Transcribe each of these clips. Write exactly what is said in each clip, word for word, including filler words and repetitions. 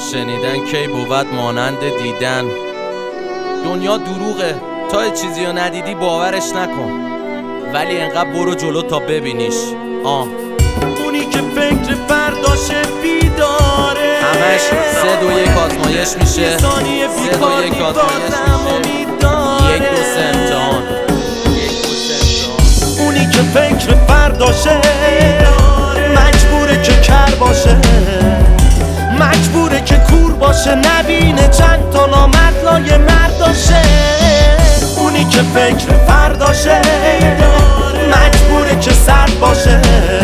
شنیدن کی بود مانند دیدن. دنیا دروغه، تا چیزی رو ندیدی باورش نکن، ولی انقدر برو جلو تا ببینیش. آه اونی که فکر فرداشه بیداره، همش سه دو یک آزمایش میشه، سه دو یک آزمایش میشه، یک دو سه امتحان، یک دو سه امتحان. اونی که فکر فرداشه مجبوره که کر باشه، مجبوره که کور باشه، نبینه چند تا نامرد لای مرداشه. اونی که فکر فرداشه مجبوره که سرد باشه،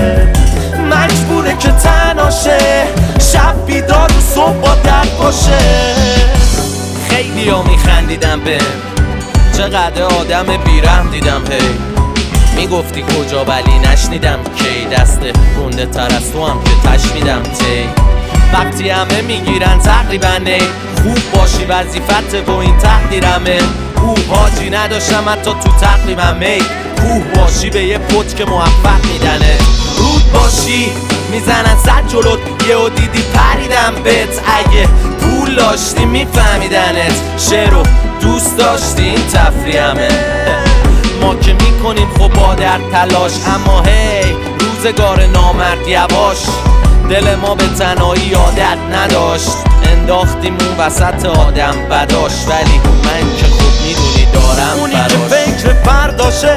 مجبوره که تناشه، شب بیدار و صبح با درد باشه. خیلی ها میخندیدم به چقدر آدم بیرحم دیدم. هی میگفتی کجا ولی نشنیدم کی، دست گنده تر از تو هم که تشنیدم تی. وقتی همه میگیرن تقریبا نی، خوب باشی وظیفت و این تقدیرمه. او حاجی نداشتم حتی تو تقریبا می، کوه باشی به یه پت که موفق میدنه. رود باشی میزنن صد جلوت، یه و دیدی پریدم بهت. اگه پول داشتی میفهمیدنت، شعر و دوست داشتی این تفریحمه. ما که میکنیم خب با در تلاش، اما هی روزگار نامرد یواش. دل ما به تنهایی عادت نداشت، انداختیم اون وسط آدم بداش. ولی من که خوب میدونی دارم اونی براش. که فکر فرداشه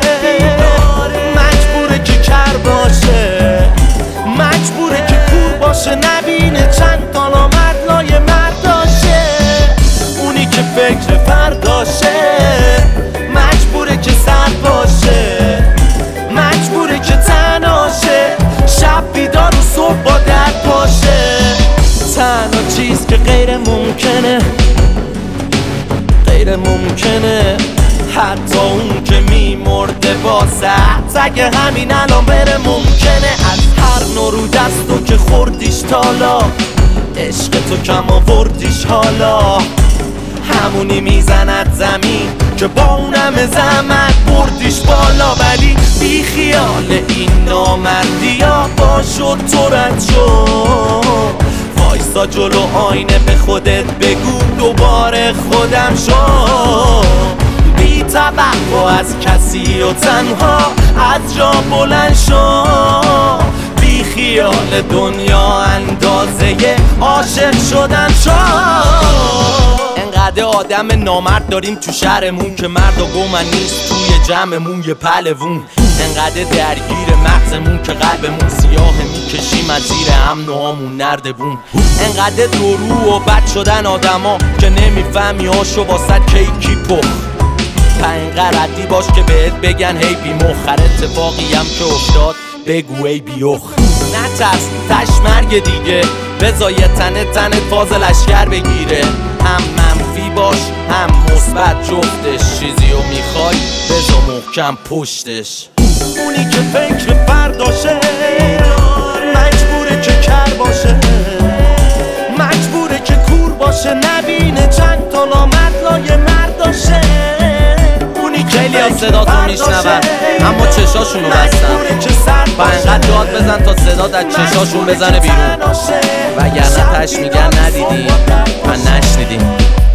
مجبوره که کر باشه، مجبوره که کور باشه، نبینه چند تا نامرد لای مرداشه. اونی که فکر فرداشه مجبوره که سرد باشه، مجبوره که تناشه، شب بیدار و صبح با درد باشه. تنها چیز که غیر ممکنه، غیر ممکنه، حتی اون که میمرده واسه اگه همین الان بره ممکنه. از هر نوع رو دستو که خوردیش تالا، عشق تو کم آوردیش حالا، همونی میزند زمین که با اونم زحمت بردیش بالا. ولی بی خیال این نامردی ها باشو تو رد شو، وایسا جلو آینه به خودت بگو دوباره خودم شو. بی توقع از کسی و تنها از جا بلند شو، بی خیال دنیا اندازه عاشق شدن شو. انقدر آدم نامرد داریم تو شهرمون که مرد و گومن نیست توی جمعمون یه پلوون. انقدر درگیر مغزمون که قلبمون سیاه، میکشیم از زیر امن و هامون نردبون. انقدر درو و بد شدن آدما که نمیفهمی هاشو واسه کیکی پخ. پنج ردی باش که بهت بگن هی بی مخر، اتفاقی هم که افتاد بگو ای بیوخ. نترس تشمرگ دیگه، بذار یه تنه تنه فاز لشکر بگیره. هم منفی باش هم مثبت جفتش، چیزی رو میخوای بذار محکم پشتش. اونی که فکر فرداشه مجبوره که کر باشه، مجبوره که کور باشه، نبینه چند تا نامرد لای مرداشه. اونی که خیلی از صداتو میشنون اما چشاشونو بستن، با انقدر داد بزن تا صدات از چشاشون بزنه بیرون، وگرنه تش میگن ندیدی و نشنیدیم.